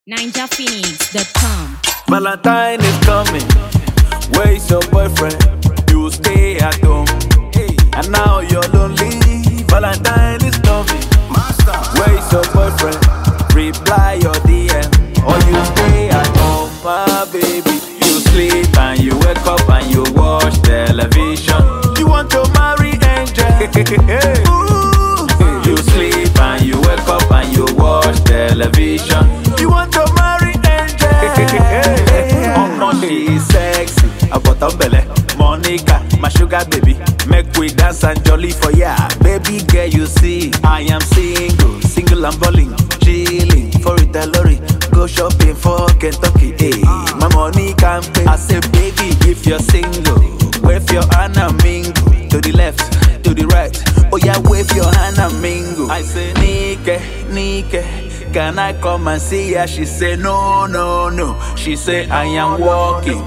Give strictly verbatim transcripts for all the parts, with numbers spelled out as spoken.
ninja phoenix dot com. Valentine is coming. Where is your boyfriend? You stay at home. And now you're lonely. Valentine is coming. Where is your boyfriend? Reply your D M. Or you stay at home, my baby. You sleep and you wake up and you watch television. You want to marry Angel. Ooh. You sleep and you wake up and you watch television. You want to marry Angel. Mama, she is sexy. I got a belly. Monica, my sugar baby. Make we dance and jolly for ya. Baby girl, you see, I am single. Single and balling. Chilling for it, lorry. Go shopping for Kentucky. Hey, my money can pay. I say, baby, if you're single, wave your hand and mingle. To the left, to the right. Oh yeah, wave your hand and mingle. I say, Nike, Nike, can I come and see ya? She say, no, no, no. She say, I am walking.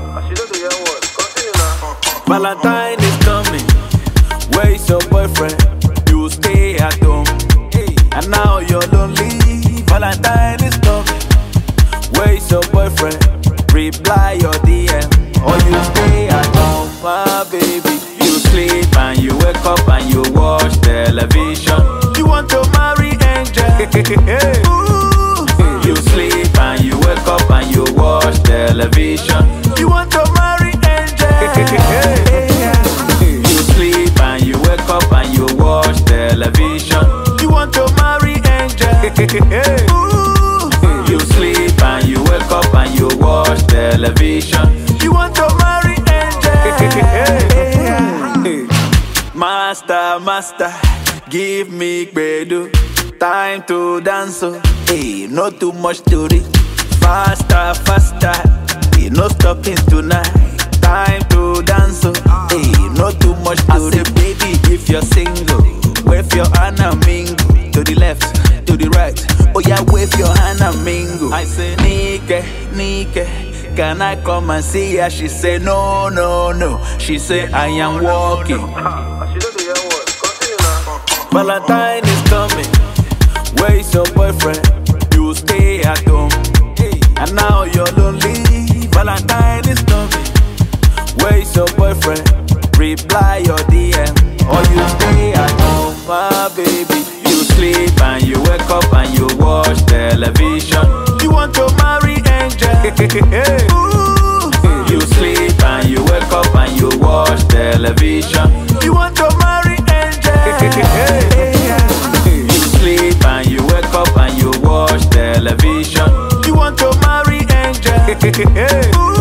Valentine is coming. Where is your boyfriend? You stay at home. And now you're lonely. Valentine is coming. Where is your boyfriend? Reply your D M. Or you stay at home, my baby. You sleep and you wake up and you watch television. You want to marry Angel. Ooh. You sleep and you wake up and you watch television. You want to marry Angel. You sleep and you wake up and you watch television. You want to marry Angel. Ooh. You sleep and you wake up and you watch television. You want to marry Angel. Master, master, give me bedu. Time to dance, oh. Hey, not too much to read. Faster, faster, hey, no stopping tonight. Time to dance, oh. Hey, not too much to I read. Say, baby, if you're single, wave your hand and mingle. To the left, to the right. Oh yeah, wave your hand and mingle. I say, Nike, Nike, can I come and see ya? She say, no, no, no. She say, I am walking. Valentine is coming. Where is your boyfriend? You stay at home. And now you're lonely. Valentine is coming. Where is your boyfriend? Reply your D M. Or you stay at home, my baby. You sleep and you wake up and you watch television. You want to marry Angel. Ooh. You sleep and you wake up and you watch television. You want to marry Angel. You sleep and you wake up and you watch television. You want to marry Angel. Ooh.